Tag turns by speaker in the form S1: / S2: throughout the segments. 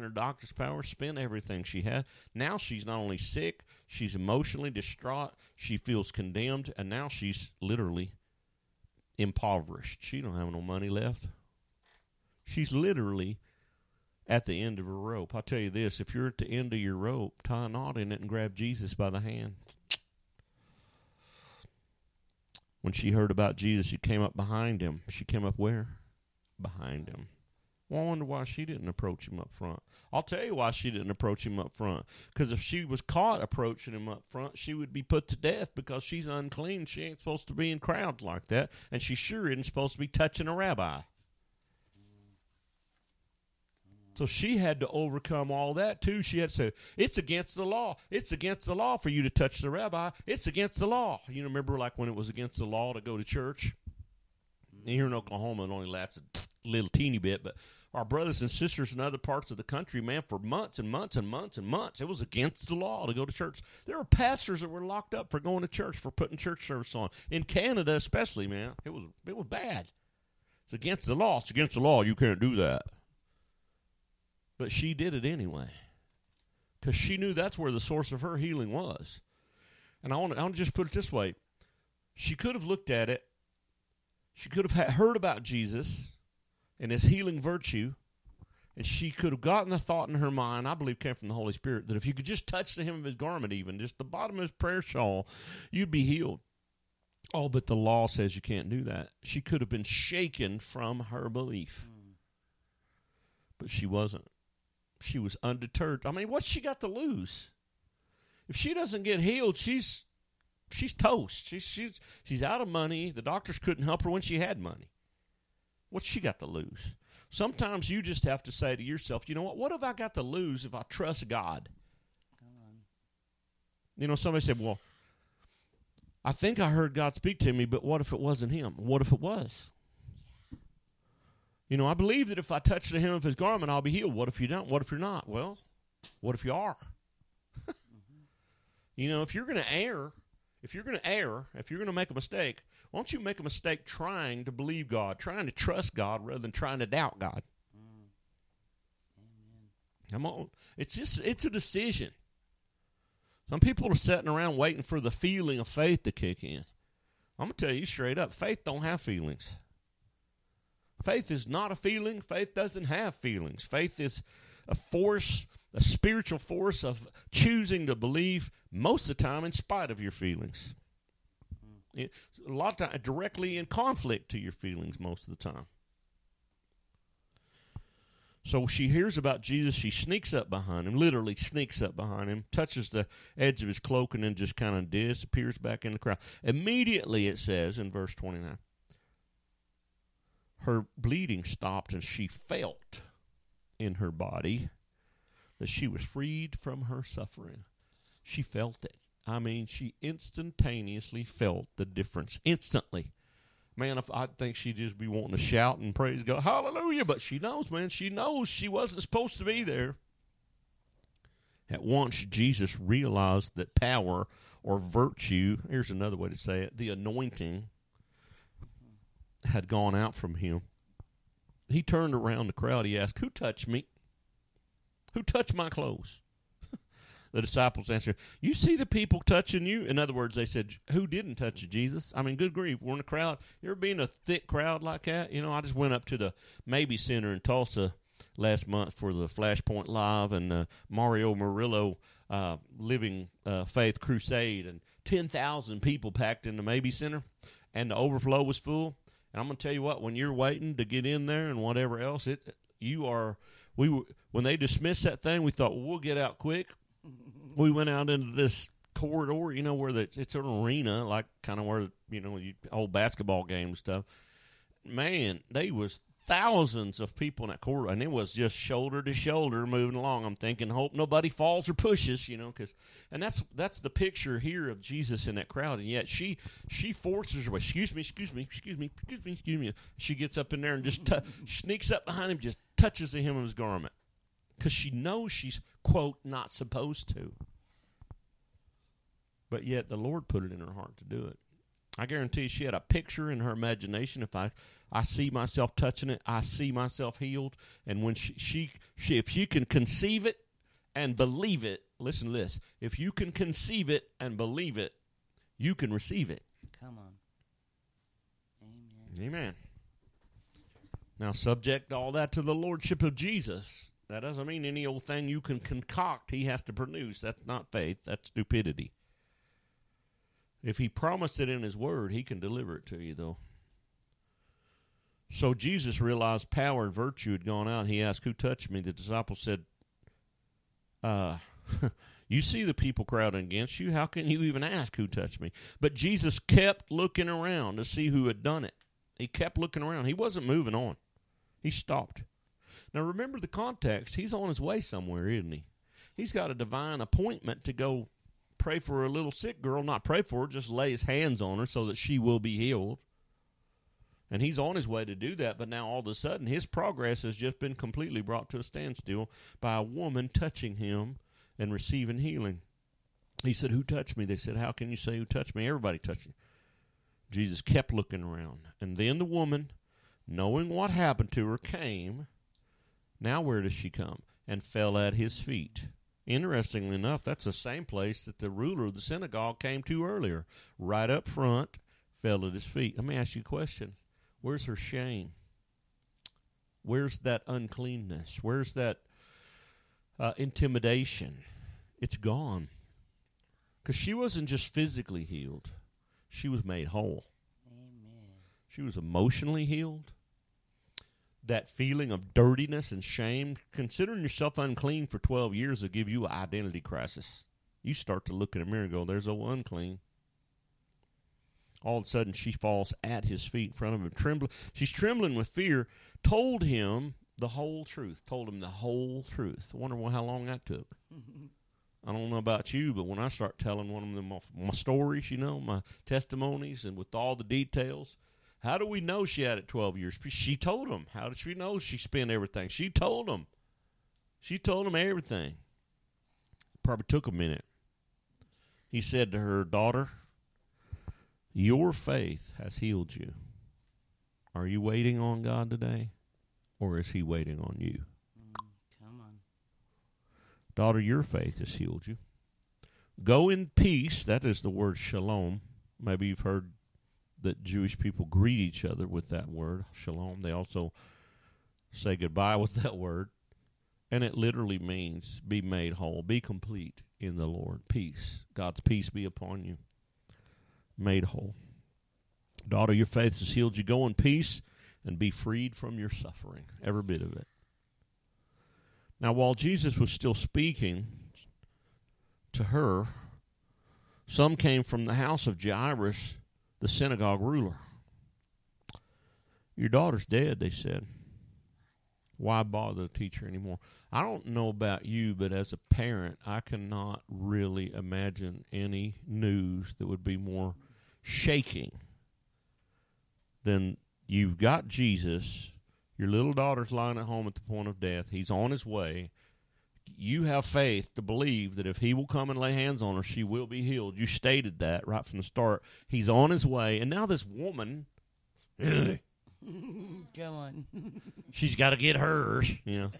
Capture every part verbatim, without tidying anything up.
S1: her doctor's power, spent everything she had. Now she's not only sick, she's emotionally distraught, she feels condemned, and now she's literally impoverished. She don't have no money left. She's literally at the end of her rope. I'll tell you this, if you're at the end of your rope, tie a knot in it and grab Jesus by the hand. When she heard about Jesus, she came up behind him. She came up where? Behind him. Well, I wonder why she didn't approach him up front. I'll tell you why she didn't approach him up front. Because if she was caught approaching him up front, she would be put to death because she's unclean. She ain't supposed to be in crowds like that. And she sure isn't supposed to be touching a rabbi. So she had to overcome all that, too. She had to say, it's against the law. It's against the law for you to touch the rabbi. It's against the law. You remember like when it was against the law to go to church? Here in Oklahoma, it only lasted a little teeny bit, but our brothers and sisters in other parts of the country, man, for months and months and months and months, it was against the law to go to church. There were pastors that were locked up for going to church, for putting church service on. In Canada especially, man, it was it was bad. It's against the law. It's against the law. You can't do that. But she did it anyway because she knew that's where the source of her healing was. And I want to, I want to just put it this way. She could have looked at it. She could have ha- heard about Jesus and his healing virtue, and she could have gotten a thought in her mind, I believe came from the Holy Spirit, that if you could just touch the hem of his garment even, just the bottom of his prayer shawl, you'd be healed. Oh, but the law says you can't do that. She could have been shaken from her belief. Mm. But she wasn't. She was undeterred. I mean, what's she got to lose? If she doesn't get healed, she's she's toast. She's she's she's out of money. The doctors couldn't help her when she had money. What's she got to lose? Sometimes you just have to say to yourself, you know what? What have I got to lose if I trust God? Come on. You know, somebody said, well, I think I heard God speak to me, but what if it wasn't him? What if it was? You know, I believe that if I touch the hem of his garment, I'll be healed. What if you don't? What if you're not? Well, what if you are? mm-hmm. You know, if you're going to err, if you're going to err, if you're going to make a mistake, why don't you make a mistake trying to believe God, trying to trust God rather than trying to doubt God? Mm. Come on. It's just, it's a decision. Some people are sitting around waiting for the feeling of faith to kick in. I'm going to tell you straight up, faith don't have feelings. Faith is not a feeling. Faith doesn't have feelings. Faith is a force, a spiritual force of choosing to believe most of the time in spite of your feelings. It's a lot of time directly in conflict to your feelings most of the time. So she hears about Jesus. She sneaks up behind him, literally sneaks up behind him, touches the edge of his cloak, and then just kind of disappears back in the crowd. Immediately, it says in verse twenty-nine, her bleeding stopped, and she felt in her body that she was freed from her suffering. She felt it. I mean, she instantaneously felt the difference. Instantly. Man, if I think she'd just be wanting to shout and praise God, hallelujah, but she knows, man, she knows she wasn't supposed to be there. At once, Jesus realized that power or virtue, here's another way to say it, the anointing had gone out from him. He turned around the crowd. He asked, who touched me? Who touched my clothes? The disciples answered, you see the people touching you? In other words, they said, who didn't touch you, Jesus? I mean, good grief. We're in a crowd. You ever been in a thick crowd like that? You know, I just went up to the Maybe Center in Tulsa last month for the Flashpoint Live and uh, Mario Murillo uh, Living uh, Faith Crusade, and ten thousand people packed in the Maybe Center, and the overflow was full. And I'm going to tell you what, when you're waiting to get in there and whatever else, it you are, we were, when they dismissed that thing, we thought, well, we'll get out quick. We went out into this corridor, you know, where the, it's an arena, like kind of where, you know, you, old basketball game and stuff. Man, they was thousands of people in that corridor, and it was just shoulder to shoulder moving along. I'm thinking, hope nobody falls or pushes, you know, because, and that's that's the picture here of Jesus in that crowd. And yet she she forces her way. Excuse me, excuse me, excuse me, excuse me, excuse me. She gets up in there and just t- sneaks up behind him, just touches the hem of his garment, because she knows she's, quote, not supposed to. But yet the Lord put it in her heart to do it. I guarantee she had a picture in her imagination. If I I see myself touching it. I see myself healed. And when she, she, she if you can conceive it and believe it, listen to this. If you can conceive it and believe it, you can receive it.
S2: Come on. Amen.
S1: Amen. Now, subject all that to the lordship of Jesus. That doesn't mean any old thing you can concoct he has to produce. That's not faith. That's stupidity. If he promised it in his word, he can deliver it to you, though. So Jesus realized power and virtue had gone out. He asked, who touched me? The disciples said, uh, you see the people crowding against you. How can you even ask who touched me? But Jesus kept looking around to see who had done it. He kept looking around. He wasn't moving on. He stopped. Now, remember the context. He's on his way somewhere, isn't he? He's got a divine appointment to go pray for a little sick girl. Not pray for her, just lay his hands on her so that she will be healed. And he's on his way to do that, but now all of a sudden his progress has just been completely brought to a standstill by a woman touching him and receiving healing. He said, who touched me? They said, how can you say who touched me? Everybody touched you. Jesus kept looking around. And then the woman, knowing what happened to her, came. Now where does she come? And fell at his feet. Interestingly enough, that's the same place that the ruler of the synagogue came to earlier. Right up front, fell at his feet. Let me ask you a question. Where's her shame? Where's that uncleanness? Where's that uh, intimidation? It's gone. Because she wasn't just physically healed. She was made whole.
S2: Amen.
S1: She was emotionally healed. That feeling of dirtiness and shame, considering yourself unclean for twelve years will give you an identity crisis. You start to look in a mirror and go, there's old unclean. All of a sudden, she falls at his feet in front of him, trembling. She's trembling with fear, told him the whole truth, told him the whole truth. I wonder how long that took. I don't know about you, but when I start telling one of them my, my stories, you know, my testimonies, and with all the details, how do we know she had it twelve years? She told him. How did she know she spent everything? She told him. She told him everything. Probably took a minute. He said to her, daughter, your faith has healed you. Are you waiting on God today, or is he waiting on you?
S2: Mm, come on.
S1: Daughter, your faith has healed you. Go in peace. That is the word shalom. Maybe you've heard that Jewish people greet each other with that word, shalom. They also say goodbye with that word. And it literally means be made whole, be complete in the Lord. Peace. God's peace be upon you. Made whole. Daughter, your faith has healed you. Go in peace and be freed from your suffering, every bit of it. Now, while Jesus was still speaking to her, some came from the house of Jairus, the synagogue ruler. Your daughter's dead, they said. Why bother the teacher anymore? I don't know about you, but as a parent, I cannot really imagine any news that would be more shaking than you've got Jesus, your little daughter's lying at home at the point of death, he's on his way. You have faith to believe that if he will come and lay hands on her, she will be healed. You stated that right from the start. He's on his way, and now this woman,
S2: come on.
S1: she's got to get hers, you know.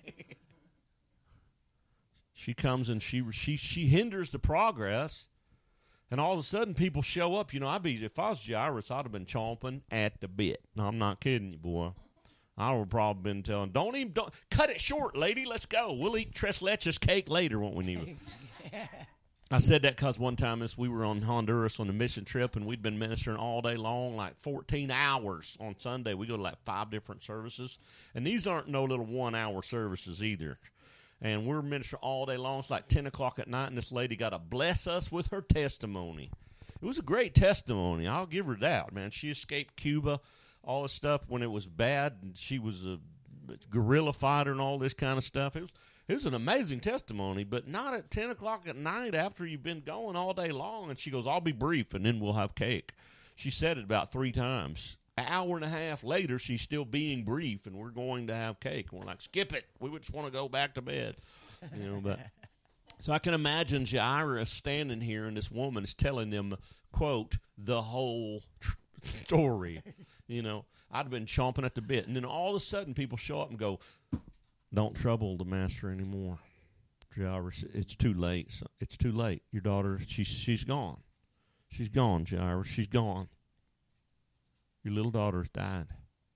S1: She comes and she she she hinders the progress, and all of a sudden people show up. You know, I'd be if I was Jairus, I'd have been chomping at the bit. No, I'm not kidding you, boy. I would have probably been telling, don't even, don't, cut it short, lady, let's go. We'll eat tres leches cake later, won't we, Neva? I said that because one time as we were on Honduras on a mission trip, and we'd been ministering all day long, like fourteen hours on Sunday. We go to like five different services, and these aren't no little one-hour services either. And we're ministering all day long. It's like ten o'clock at night, and this lady got to bless us with her testimony. It was a great testimony. I'll give her that, man. She escaped Cuba, all this stuff when it was bad, and she was a guerrilla fighter and all this kind of stuff. It was, it was an amazing testimony, but not at ten o'clock at night after you've been going all day long. And she goes, I'll be brief, and then we'll have cake. She said it about three times. An hour and a half later, she's still being brief, and we're going to have cake. And we're like, skip it. We just want to go back to bed. You know, but so I can imagine Jairus standing here, and this woman is telling them, quote, the whole tr- story. You know, I'd have been chomping at the bit. And then all of a sudden people show up and go, don't trouble the master anymore. Jairus, it's too late. It's too late. Your daughter, she's, she's gone. She's gone, Jairus. She's gone. Your little daughter's died.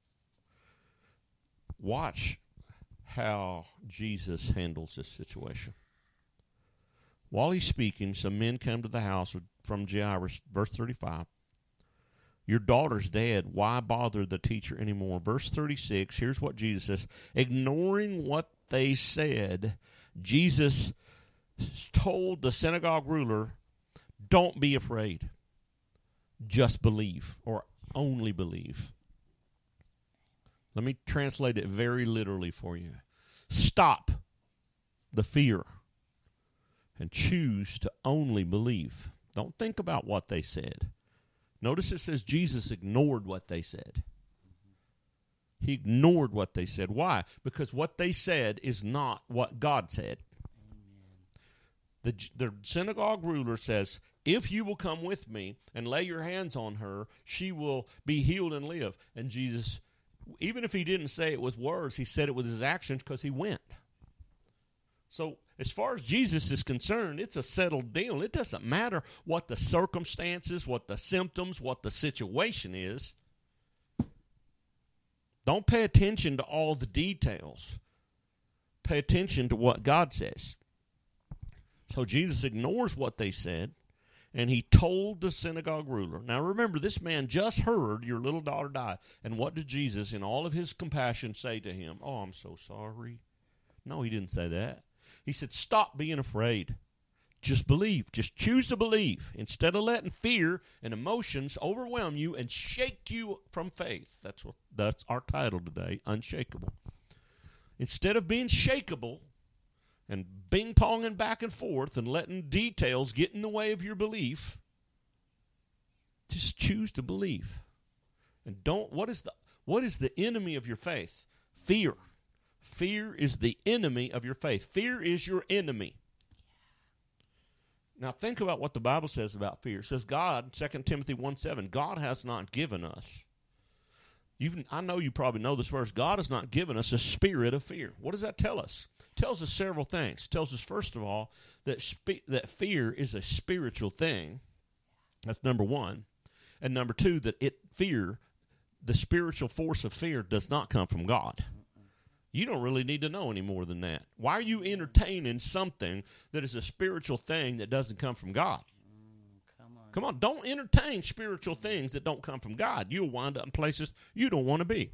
S1: Watch how Jesus handles this situation. While he's speaking, some men come to the house from Jairus, verse thirty-five. Your daughter's dead. Why bother the teacher anymore? Verse thirty-six, here's what Jesus says. Ignoring what they said, Jesus told the synagogue ruler, don't be afraid. Just believe, or only believe. Let me translate it very literally for you. Stop the fear and choose to only believe. Don't think about what they said. Notice it says Jesus ignored what they said. He ignored what they said. Why? Because what they said is not what God said. The, the synagogue ruler says, if you will come with me and lay your hands on her, she will be healed and live. And Jesus, even if he didn't say it with words, he said it with his actions because he went. So as far as Jesus is concerned, it's a settled deal. It doesn't matter what the circumstances, what the symptoms, what the situation is. Don't pay attention to all the details. Pay attention to what God says. So Jesus ignores what they said, and he told the synagogue ruler. Now remember, this man just heard your little daughter die. And what did Jesus, in all of his compassion, say to him? Oh, I'm so sorry. No, he didn't say that. He said, stop being afraid. Just believe. Just choose to believe. Instead of letting fear and emotions overwhelm you and shake you from faith. That's what that's our title today, Unshakable. Instead of being shakeable and ping-ponging back and forth and letting details get in the way of your belief, just choose to believe. And don't, what is the what is the enemy of your faith? Fear. Fear is the enemy of your faith. Fear is your enemy. Now think about what the Bible says about fear. It says God, Second Timothy one seven, God has not given us. You've, I know you probably know this verse. God has not given us a spirit of fear. What does that tell us? It tells us several things. It tells us, first of all, that spe- that fear is a spiritual thing. That's number one. And number two, that it fear, the spiritual force of fear, does not come from God. You don't really need to know any more than that. Why are you entertaining something that is a spiritual thing that doesn't come from God?
S2: Mm, come on.
S1: Come on, don't entertain spiritual things that don't come from God. You'll wind up in places you don't want to be.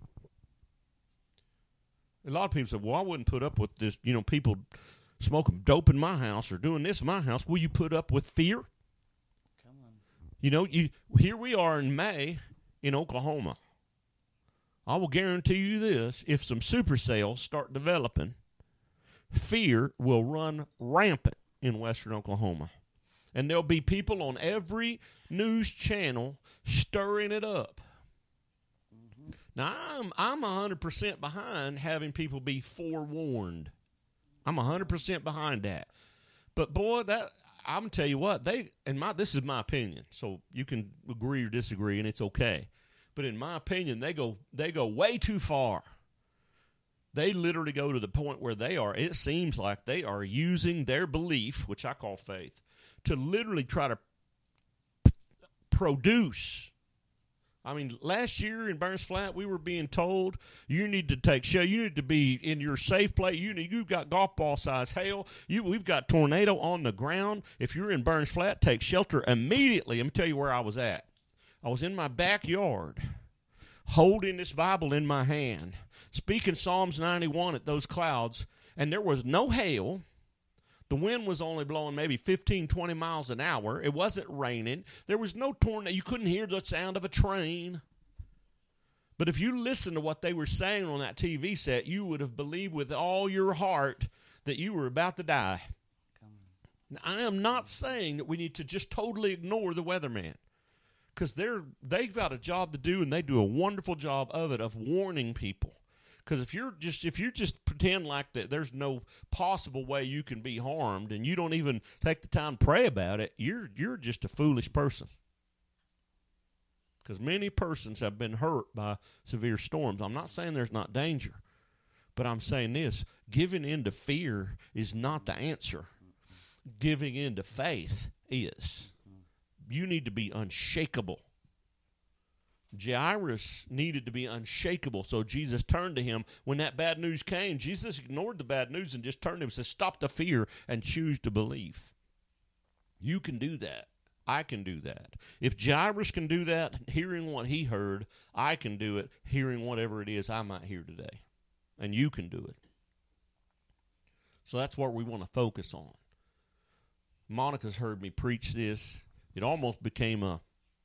S1: A lot of people say, well, I wouldn't put up with this, you know, people smoking dope in my house or doing this in my house. Will you put up with fear?
S2: Come on.
S1: You know, you here we are in May in Oklahoma. I will guarantee you this, if some supercells start developing, fear will run rampant in western Oklahoma. And there'll be people on every news channel stirring it up. Mm-hmm. Now, I'm I'm one hundred percent behind having people be forewarned. I'm one hundred percent behind that. But, boy, that I'm going to tell you what, they and my this is my opinion, so you can agree or disagree, and it's okay. But in my opinion, they go they go way too far. They literally go to the point where they are, it seems like they are using their belief, which I call faith, to literally try to p- produce. I mean, last year in Burns Flat, we were being told you need to take shelter. You need to be in your safe place. You need, you've got golf ball size hail. You, we've got tornado on the ground. If you're in Burns Flat, take shelter immediately. Let me tell you where I was at. I was in my backyard, holding this Bible in my hand, speaking Psalms ninety-one at those clouds, and there was no hail. The wind was only blowing maybe fifteen, twenty miles an hour. It wasn't raining. There was no tornado. You couldn't hear the sound of a train. But if you listen to what they were saying on that T V set, you would have believed with all your heart that you were about to die. Now, I am not saying that we need to just totally ignore the weatherman. Because they're they've got a job to do, and they do a wonderful job of it, of warning people. Because if you're just if you just pretend like that, there's no possible way you can be harmed, and you don't even take the time to pray about it, you're you're just a foolish person. because many persons have been hurt by severe storms. I'm not saying there's not danger, but I'm saying this: giving in to fear is not the answer. Giving in to faith is. You need to be unshakable. Jairus needed to be unshakable, so Jesus turned to him. When that bad news came, Jesus ignored the bad news and just turned to him and said, stop the fear and choose to believe. You can do that. I can do that. If Jairus can do that, hearing what he heard, I can do it, hearing whatever it is I might hear today. And you can do it. So that's what we want to focus on. Monica's heard me preach this. It almost became a,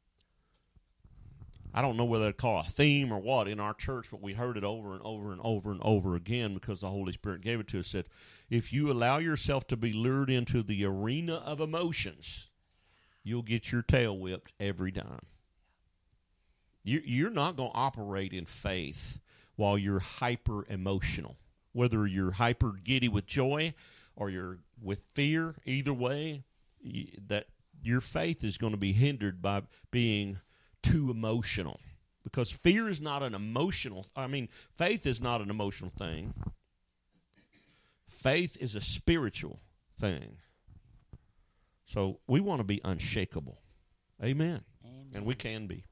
S1: I don't know whether to call it a theme or what in our church, but we heard it over and over and over and over again because the Holy Spirit gave it to us. Said, if you allow yourself to be lured into the arena of emotions, you'll get your tail whipped every time. You, you're not going to operate in faith while you're hyper emotional. Whether you're hyper giddy with joy or you're with fear, either way, that your faith is going to be hindered by being too emotional. Because fear is not an emotional, I mean, faith is not an emotional thing. Faith is a spiritual thing. So we want to be unshakable. Amen.
S2: Amen.
S1: And we can be.